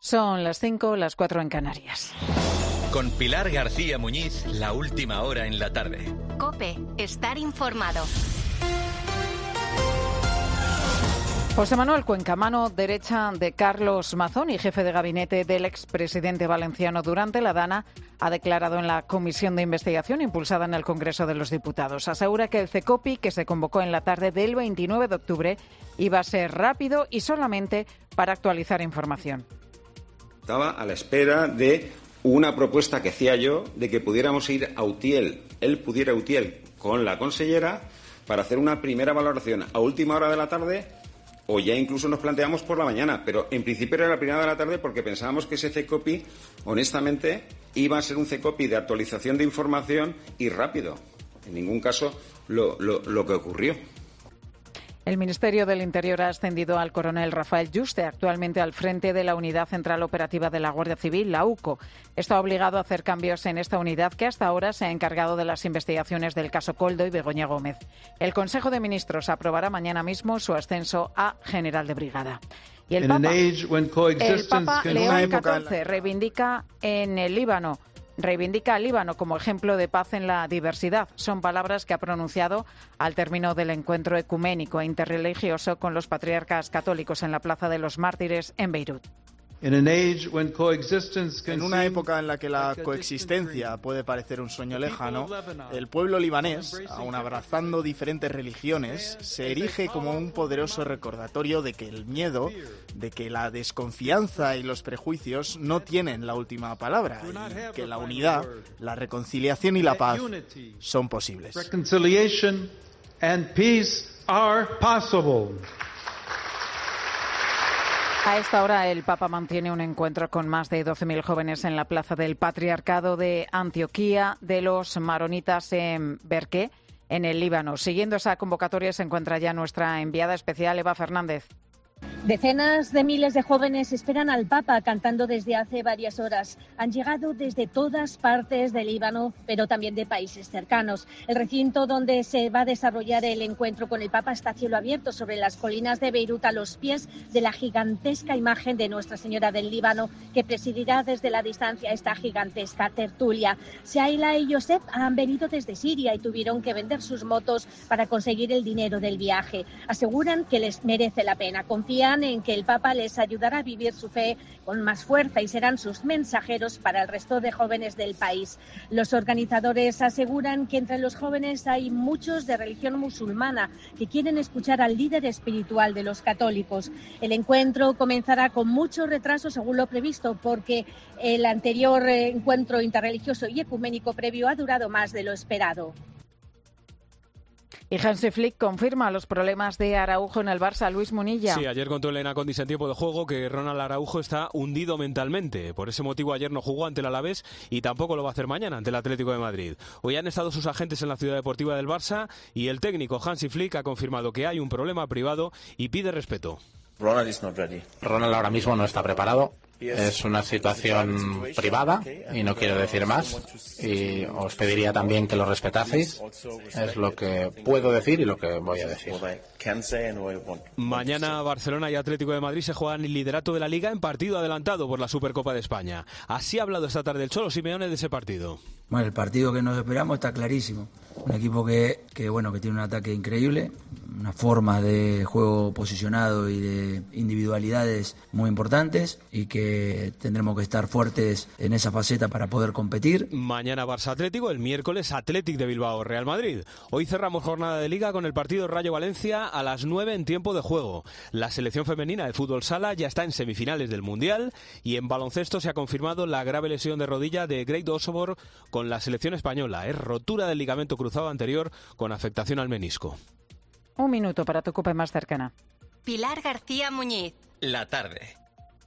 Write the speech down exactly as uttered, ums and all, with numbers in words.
Son las cinco, las cuatro en Canarias. Con Pilar García Muñiz, la última hora en la tarde. COPE, estar informado. José Manuel Cuenca, mano derecha de Carlos Mazón y jefe de gabinete del expresidente valenciano durante la Dana, ha declarado en la comisión de investigación impulsada en el Congreso de los Diputados. Asegura que el CECOPI, que se convocó en la tarde del veintinueve de octubre, iba a ser rápido y solamente para actualizar información. Estaba a la espera de una propuesta que hacía yo de que pudiéramos ir a Utiel, él pudiera a Utiel con la consellera para hacer una primera valoración a última hora de la tarde, o ya incluso nos planteamos por la mañana, pero en principio era la primera de la tarde porque pensábamos que ese CECOPI, honestamente, iba a ser un CECOPI de actualización de información y rápido. En ningún caso lo, lo, lo que ocurrió. El Ministerio del Interior ha ascendido al coronel Rafael Yuste, actualmente al frente de la Unidad Central Operativa de la Guardia Civil, la UCO. Esto ha obligado a hacer cambios en esta unidad que hasta ahora se ha encargado de las investigaciones del caso Koldo y Begoña Gómez. El Consejo de Ministros aprobará mañana mismo su ascenso a general de brigada. Y el Papa, el Papa León catorce reivindica en el Líbano Reivindica al Líbano como ejemplo de paz en la diversidad. Son palabras que ha pronunciado al término del encuentro ecuménico e interreligioso con los patriarcas católicos en la Plaza de los Mártires en Beirut. En una época en la que la coexistencia puede parecer un sueño lejano, el pueblo libanés, aun abrazando diferentes religiones, se erige como un poderoso recordatorio de que el miedo, de que la desconfianza y los prejuicios no tienen la última palabra, y que la unidad, la reconciliación y la paz son posibles. Reconciliation and peace are possible. A esta hora el Papa mantiene un encuentro con más de doce mil jóvenes en la plaza del Patriarcado de Antioquía de los Maronitas en Berqué, en el Líbano. Siguiendo esa convocatoria se encuentra ya nuestra enviada especial, Eva Fernández. Decenas de miles de jóvenes esperan al Papa cantando desde hace varias horas. Han llegado desde todas partes del Líbano, pero también de países cercanos. El recinto donde se va a desarrollar el encuentro con el Papa está a cielo abierto sobre las colinas de Beirut, a los pies de la gigantesca imagen de Nuestra Señora del Líbano, que presidirá desde la distancia esta gigantesca tertulia. Shaila y Josep han venido desde Siria y tuvieron que vender sus motos para conseguir el dinero del viaje. Aseguran que les merece la pena. Confían en que el Papa les ayudará a vivir su fe con más fuerza y serán sus mensajeros para el resto de jóvenes del país. Los organizadores aseguran que entre los jóvenes hay muchos de religión musulmana que quieren escuchar al líder espiritual de los católicos. El encuentro comenzará con mucho retraso según lo previsto porque el anterior encuentro interreligioso y ecuménico previo ha durado más de lo esperado. Y Hansi Flick confirma los problemas de Araujo en el Barça. Luis Munilla. Sí, ayer contó Elena Condis en tiempo de juego que Ronald Araujo está hundido mentalmente. Por ese motivo ayer no jugó ante el Alavés y tampoco lo va a hacer mañana ante el Atlético de Madrid. Hoy han estado sus agentes en la ciudad deportiva del Barça y el técnico Hansi Flick ha confirmado que hay un problema privado y pide respeto. Ronald is not ready. Ronald ahora mismo no está preparado. Es una situación privada y no quiero decir más. Y os pediría también que lo respetaseis. Es lo que puedo decir y lo que voy a decir. Mañana Barcelona y Atlético de Madrid se juegan el liderato de la Liga en partido adelantado por la Supercopa de España. Así ha hablado esta tarde el Cholo Simeone de ese partido. Bueno, el partido que nos esperamos está clarísimo. Un equipo que, que bueno que tiene un ataque increíble, una forma de juego posicionado y de individualidades muy importantes y que tendremos que estar fuertes en esa faceta para poder competir. Mañana Barça Atlético, el miércoles Athletic de Bilbao Real Madrid. Hoy cerramos jornada de Liga con el partido Rayo Valencia a las nueve en tiempo de juego. La selección femenina de fútbol sala ya está en semifinales del Mundial y en baloncesto se ha confirmado la grave lesión de rodilla de Greg Osobor con la selección española. Es rotura del ligamento cruzado anterior con afectación al menisco. Un minuto para tu COPE más cercana. Pilar García Muñiz. La tarde.